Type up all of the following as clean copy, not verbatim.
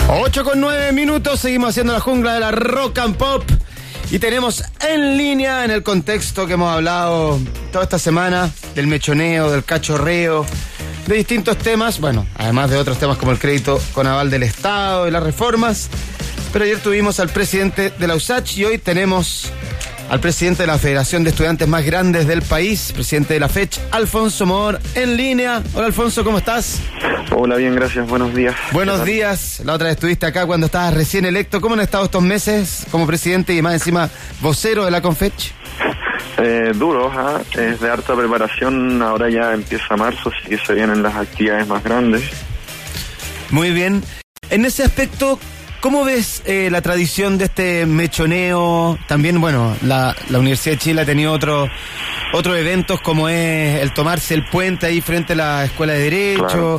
8:09, seguimos haciendo la jungla de la rock and pop y tenemos en línea, en el contexto que hemos hablado toda esta semana, del mechoneo, del cachorreo, de distintos temas, bueno, además de otros temas como el crédito con aval del Estado y las reformas, pero ayer tuvimos al presidente de la USACH y hoy tenemos al presidente de la Federación de Estudiantes más grandes del país, presidente de la FECH, Alfonso Mohr, en línea. Hola Alfonso, ¿cómo estás? Hola, bien, gracias, buenos días. Buenos días, la otra vez estuviste acá cuando estabas recién electo. ¿Cómo han estado estos meses como presidente y más encima vocero de la CONFECH? Duro, es de harta preparación, ahora ya empieza marzo, así que se vienen las actividades más grandes. Muy bien, en ese aspecto, ¿cómo ves la tradición de este mechoneo? También, bueno, la Universidad de Chile ha tenido otros eventos como es el tomarse el puente ahí frente a la Escuela de Derecho. Claro.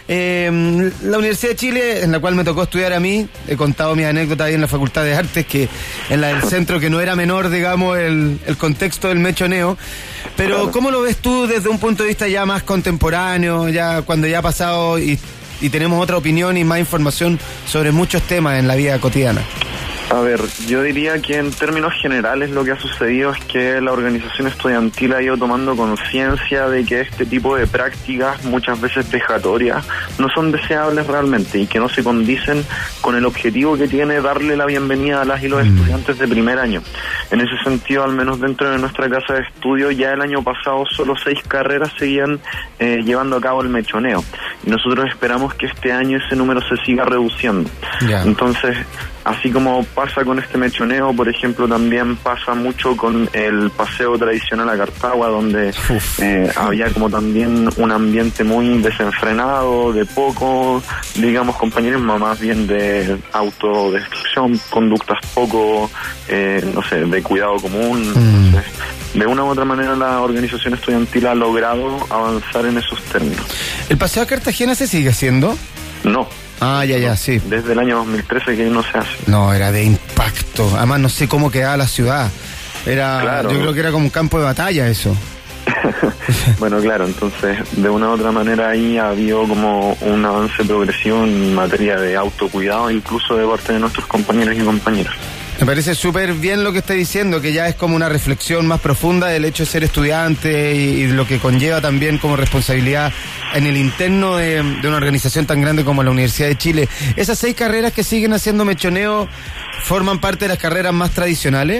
La Universidad de Chile, en la cual me tocó estudiar a mí, he contado mis anécdotas ahí en la Facultad de Artes, que en la del centro, que no era menor, digamos, el contexto del mechoneo. Pero, claro, ¿cómo lo ves tú desde un punto de vista ya más contemporáneo, ya cuando ya ha pasado y tenemos otra opinión y más información sobre muchos temas en la vida cotidiana? A ver, yo diría que en términos generales lo que ha sucedido es que la organización estudiantil ha ido tomando conciencia de que este tipo de prácticas, muchas veces vejatorias, no son deseables realmente y que no se condicen con el objetivo que tiene darle la bienvenida a las y los estudiantes de primer año. En ese sentido, al menos dentro de nuestra casa de estudio, ya el año pasado solo 6 carreras seguían llevando a cabo el mechoneo. Y nosotros esperamos que este año ese número se siga reduciendo. Yeah. Entonces, así como pasa con este mechoneo, por ejemplo, también pasa mucho con el paseo tradicional a Cartago, donde había como también un ambiente muy desenfrenado, de poco, digamos, compañerismo, más bien de autodestrucción, conductas poco, no sé, de cuidado común. Entonces, de una u otra manera la organización estudiantil ha logrado avanzar en esos términos. ¿El paseo a Cartagena se sigue haciendo? No. Ya, sí. Desde el año 2013 que no se hace. No, era de impacto. Además, no sé cómo quedaba la ciudad. Claro. Yo creo que era como un campo de batalla eso. Bueno, claro, entonces, de una u otra manera ahí ha habido como un avance progresivo en materia de autocuidado, incluso de parte de nuestros compañeros y compañeras. Me parece súper bien lo que está diciendo, que ya es como una reflexión más profunda del hecho de ser estudiante y lo que conlleva también como responsabilidad en el interno de una organización tan grande como la Universidad de Chile. ¿Esas 6 carreras que siguen haciendo mechoneo forman parte de las carreras más tradicionales?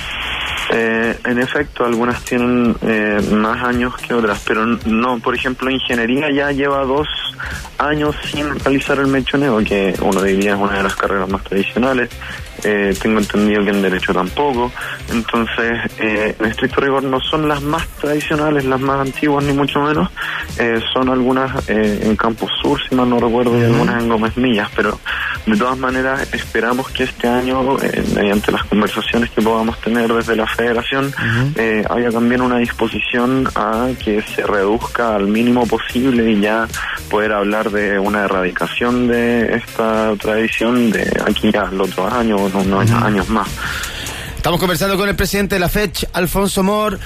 En efecto, algunas tienen más años que otras, pero no, por ejemplo, ingeniería ya lleva 2 años sin realizar el mechoneo, que uno diría es una de las carreras más tradicionales. Tengo entendido que en Derecho tampoco. Entonces, en estricto rigor no son las más tradicionales, las más antiguas, ni mucho menos. Son algunas en Campus Sur, si mal no recuerdo, y algunas en Gómez Millas, pero de todas maneras esperamos que este año, mediante las conversaciones que podamos tener desde la Federación, haya también una disposición a que se reduzca al mínimo posible y ya poder hablar de una erradicación de esta tradición de aquí al otro año, unos años más. Estamos conversando con el presidente de la FECH, Alfonso Mohr.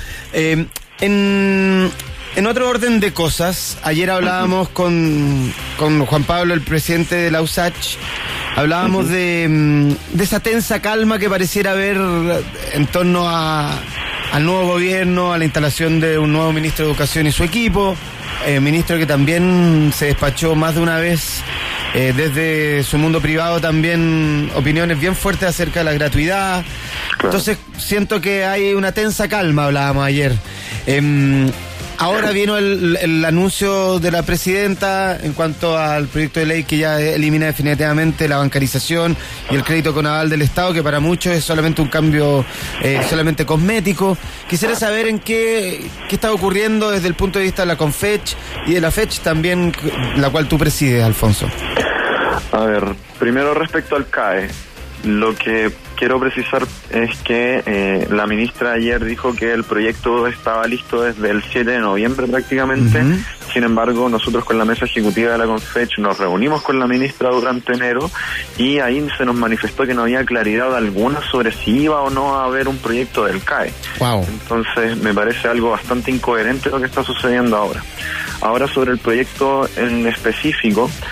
En otro orden de cosas, ayer hablábamos con Juan Pablo, el presidente de la USACH, hablábamos de esa tensa calma que pareciera haber en torno al nuevo gobierno, a la instalación de un nuevo ministro de Educación y su equipo, ministro que también se despachó más de una vez desde su mundo privado también opiniones bien fuertes acerca de la gratuidad. Claro. Entonces siento que hay una tensa calma, hablábamos ayer. Ahora vino el anuncio de la presidenta en cuanto al proyecto de ley que ya elimina definitivamente la bancarización y el crédito con aval del Estado, que para muchos es solamente un cambio solamente cosmético. Quisiera saber en qué está ocurriendo desde el punto de vista de la CONFECH y de la FECH también, la cual tú presides, Alfonso. A ver, primero respecto al CAE, lo que quiero precisar es que la ministra ayer dijo que el proyecto estaba listo desde el 7 de noviembre prácticamente. Sin embargo, nosotros con la mesa ejecutiva de la CONFECH nos reunimos con la ministra durante enero y ahí se nos manifestó que no había claridad alguna sobre si iba o no a haber un proyecto del CAE. Wow. Entonces me parece algo bastante incoherente lo que está sucediendo ahora. Ahora, sobre el proyecto en específico,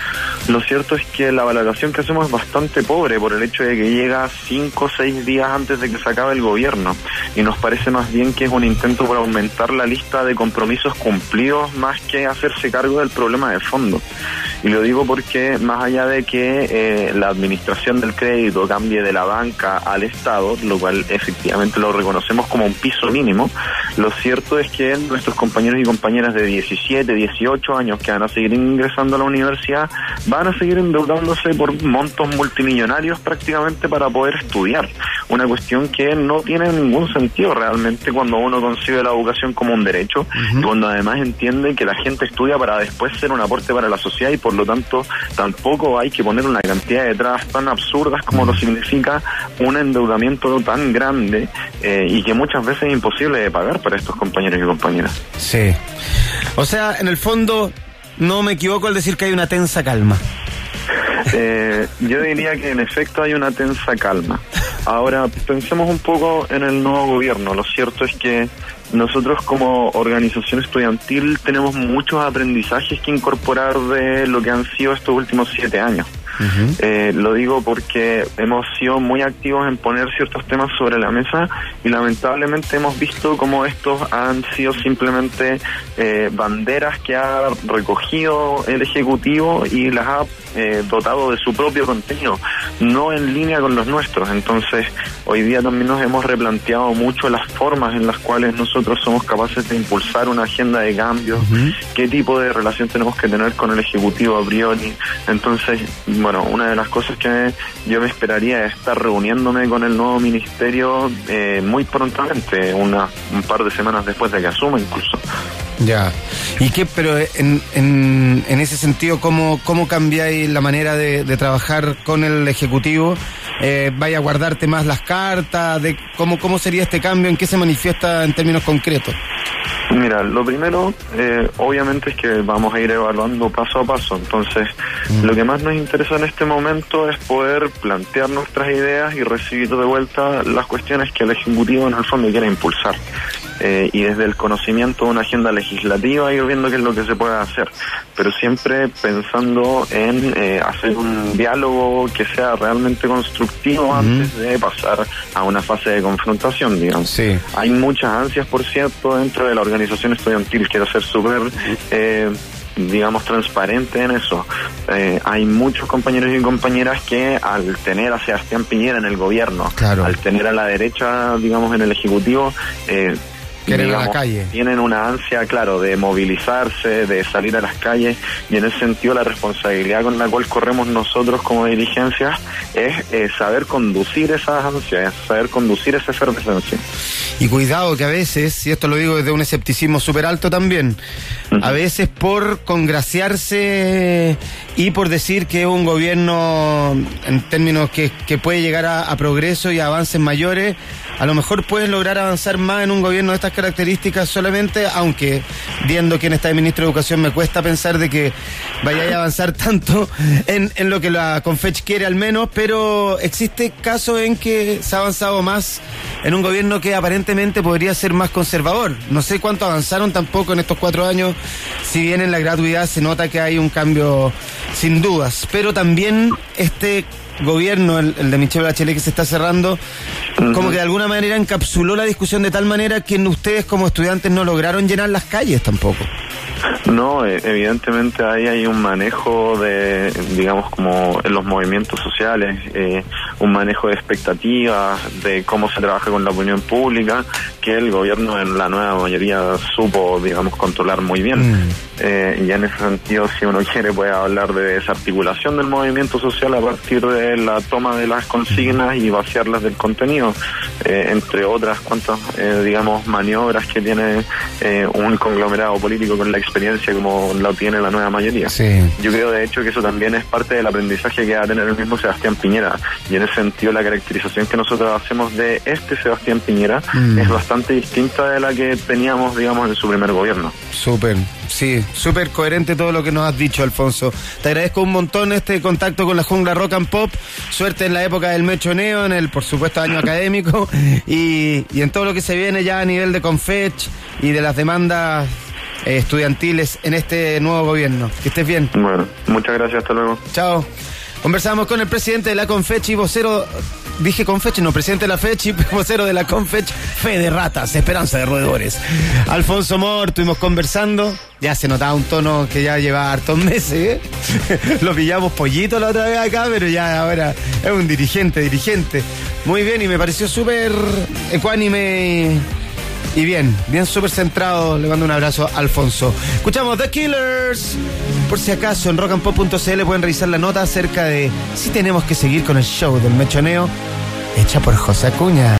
Lo cierto es que la valoración que hacemos es bastante pobre por el hecho de que llega 5 o 6 días antes de que se acabe el gobierno, y nos parece más bien que es un intento por aumentar la lista de compromisos cumplidos más que hacerse cargo del problema de fondo. Y lo digo porque más allá de que la administración del crédito cambie de la banca al Estado, lo cual efectivamente lo reconocemos como un piso mínimo, lo cierto es que nuestros compañeros y compañeras de 17, 18 años que van a seguir ingresando a la universidad van a seguir endeudándose por montos multimillonarios prácticamente para poder estudiar. Una cuestión que no tiene ningún sentido realmente cuando uno concibe la educación como un derecho, y cuando además entiende que la gente estudia para después ser un aporte para la sociedad, y por lo tanto tampoco hay que poner una cantidad de trabas tan absurdas como lo significa un endeudamiento tan grande y que muchas veces es imposible de pagar para estos compañeros y compañeras. Sí. O sea, en el fondo, no me equivoco al decir que hay una tensa calma. Yo diría que en efecto hay una tensa calma. Ahora, pensemos un poco en el nuevo gobierno. Lo cierto es que nosotros como organización estudiantil tenemos muchos aprendizajes que incorporar de lo que han sido estos últimos 7 años. Lo digo porque hemos sido muy activos en poner ciertos temas sobre la mesa, y lamentablemente hemos visto cómo estos han sido simplemente banderas que ha recogido el Ejecutivo y las ha dotado de su propio contenido, no en línea con los nuestros. Entonces, hoy día también nos hemos replanteado mucho las formas en las cuales nosotros somos capaces de impulsar una agenda de cambio, qué tipo de relación tenemos que tener con el Ejecutivo a priori. Entonces, bueno, una de las cosas que yo me esperaría es estar reuniéndome con el nuevo ministerio muy prontamente, un par de semanas después de que asuma incluso. Ya. ¿Y qué? Pero en ese sentido, ¿cómo cambiáis la manera de trabajar con el Ejecutivo? ¿Vaya a guardarte más las cartas? ¿Cómo sería este cambio? ¿En qué se manifiesta en términos concretos? Mira, lo primero, obviamente es que vamos a ir evaluando paso a paso. Entonces, lo que más nos interesa en este momento es poder plantear nuestras ideas y recibir de vuelta las cuestiones que el Ejecutivo en el fondo quiere impulsar. Y desde el conocimiento de una agenda legislativa ir viendo qué es lo que se puede hacer, pero siempre pensando en hacer un diálogo que sea realmente constructivo antes de pasar a una fase de confrontación, digamos. Sí. Hay muchas ansias, por cierto, dentro de la organización estudiantil. Quiero ser súper digamos, transparente en eso. Hay muchos compañeros y compañeras que al tener a Sebastián Piñera en el gobierno, claro, al tener a la derecha, digamos, en el Ejecutivo, digamos, a la calle, tienen una ansia, claro, de movilizarse, de salir a las calles, y en ese sentido la responsabilidad con la cual corremos nosotros como dirigencias es saber conducir esas ansias, saber conducir esa efervescencia. Y cuidado que a veces, y esto lo digo desde un escepticismo súper alto también, a veces por congraciarse y por decir que es un gobierno en términos que puede llegar a progreso y a avances mayores, a lo mejor puedes lograr avanzar más en un gobierno de estas características solamente, aunque viendo quién está de ministro de Educación me cuesta pensar de que vaya a avanzar tanto en lo que la Confech quiere al menos, pero existe casos en que se ha avanzado más en un gobierno que aparentemente podría ser más conservador. No sé cuánto avanzaron tampoco en estos 4 años, si bien en la gratuidad se nota que hay un cambio sin dudas, pero también este gobierno, el de Michelle Bachelet que se está cerrando, como que de alguna manera encapsuló la discusión de tal manera que ustedes como estudiantes no lograron llenar las calles tampoco. No, evidentemente ahí hay un manejo de, digamos, como en los movimientos sociales, un manejo de expectativas, de cómo se trabaja con la opinión pública, que el gobierno en la nueva mayoría supo, digamos, controlar muy bien. Y en ese sentido, si uno quiere, puede hablar de desarticulación del movimiento social a partir de la toma de las consignas y vaciarlas del contenido, entre otras cuantas, digamos, maniobras que tiene un conglomerado político con la experiencia como la tiene la nueva mayoría. Sí. Yo creo, de hecho, que eso también es parte del aprendizaje que va a tener el mismo Sebastián Piñera, y en ese sentido la caracterización que nosotros hacemos de este Sebastián Piñera es bastante distinta de la que teníamos, digamos, en su primer gobierno. Súper. Sí, súper coherente todo lo que nos has dicho, Alfonso. Te agradezco un montón este contacto con la jungla rock and pop. Suerte en la época del mechoneo, en el, por supuesto, año académico y en todo lo que se viene ya a nivel de Confech y de las demandas estudiantiles en este nuevo gobierno. Que estés bien. Bueno, muchas gracias, hasta luego. Chao. Conversamos con el presidente de la Confechi, vocero, dije Confechi, no, presidente de la Fechi, vocero de la Confechi, fe de ratas, esperanza de roedores. Alfonso Mor, estuvimos conversando, ya se notaba un tono que ya lleva hartos meses, ¿eh? Lo pillamos pollito la otra vez acá, pero ya ahora es un dirigente. Muy bien, y me pareció súper ecuánime y bien súper centrado. Le mando un abrazo a Alfonso. Escuchamos The Killers. Por si acaso, en rockandpop.cl pueden revisar la nota acerca de si tenemos que seguir con el show del mechoneo, hecha por José Acuña.